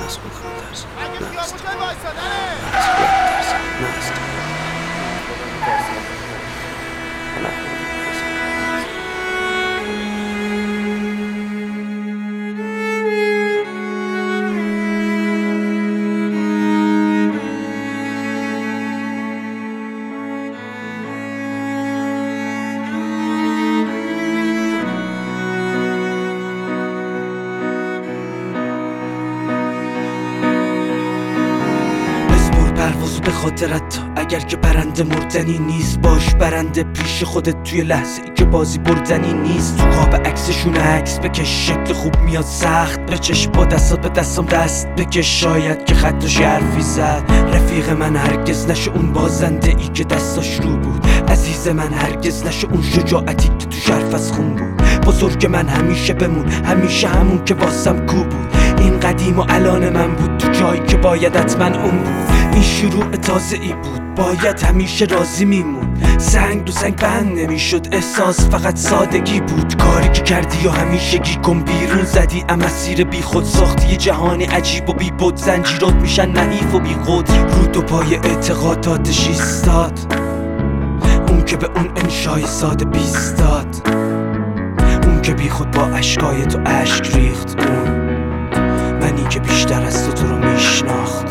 از خودم میترسم، نه از تو. من از خودم میترسم، نه از تو. من از خودم پروازو به خاطرت تا اگر که برنده مردنی نیست، باش برنده پیش خودت توی لحظه ای که بازی بردنی نیست. تو خواب عکسشون عکس بکش، شکل خوب میاد سخت بچش، با دستات به دستم دست بکش، شاید که خطش حرفی زد. رفیق من هرگز نشه اون بازنده ای که دستاش رو بود، عزیز من هرگز نشه اون شجاعتی که تو حرف از خون بود. بزرگ من همیشه بمون، همیشه همون که واسم کو بود. این قدیم و الان من بود تو جایی که باید حتما اون بود. این شروع تازه ای بود، باید همیشه راضی میمون. سنگ دو سنگ بند نمیشد، احساس فقط سادگی بود. کاری که کردی و همیشگی کن بیرون زدی، مسیر بی خود ساختی یه جهان عجیب و بی بود. زنجیرات میشن نحیف و بی خود، رو دو پای اعتقاداتش ایستاد، اون که به اون انشای ساده بیستاد، اون که بی خود با اشکای تو اشک ریخت، اون منی که بیشتر از تو رو میشناخت.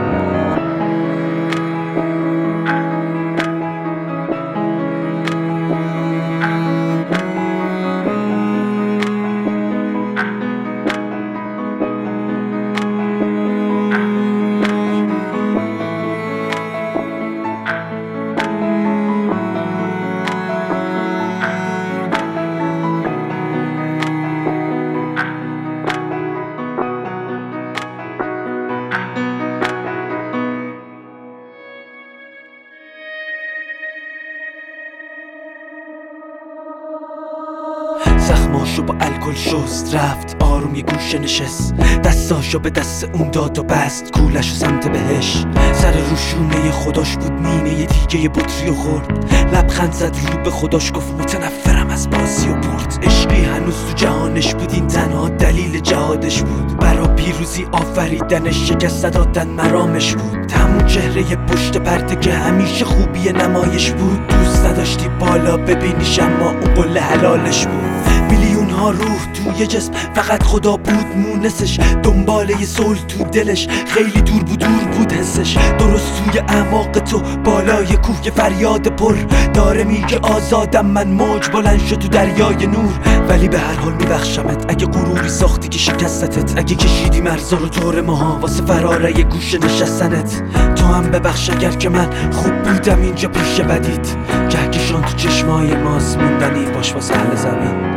زخماشو با الکل شست، رفت آروم یه گوشه نشست، دستاشو به دست اون داد و بست، کولشو سمت بهش. سر روشونه خداش بود، نیمه یه دیگه یه بطری و خورد، لبخند زد رو به خداش گفت متنفرم از بازی و برد. عشقی هنوز تو جهانش بود، این تنها دلیل جهادش بود، برا پیروزی آفریدنش شکست دادن مرامش بود. همون چهره پشت پرده که همیشه خوبی نمایش بود، دوست نداشتی بالا ببینیش اما اون قله حلالش بود. میلیون ها روح توی جسم، فقط خدا بود مونسش، دنبال یه صلح تو دلش، خیلی دور بود حسش. درست توی اعماق تو بالای کوه یه فریاد پر داره میگه آزادم من، موج بلند شد تو دریای نور. ولی به هر حال میبخشمت اگه غروری ساختی که شکستتت، اگه کشیدی مرزا رو دور ماها واسه فراره یه گوشه نشستنت. تو هم ببخش اگر که من خوب بودم اینجا پیش بدید، کهکشان تو چشمای ماست، موندنی باش واسه اهل زمین.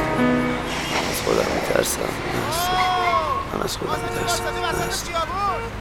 من از خودم میترسم، نه از تو. من از خودم میترسم، نه از تو.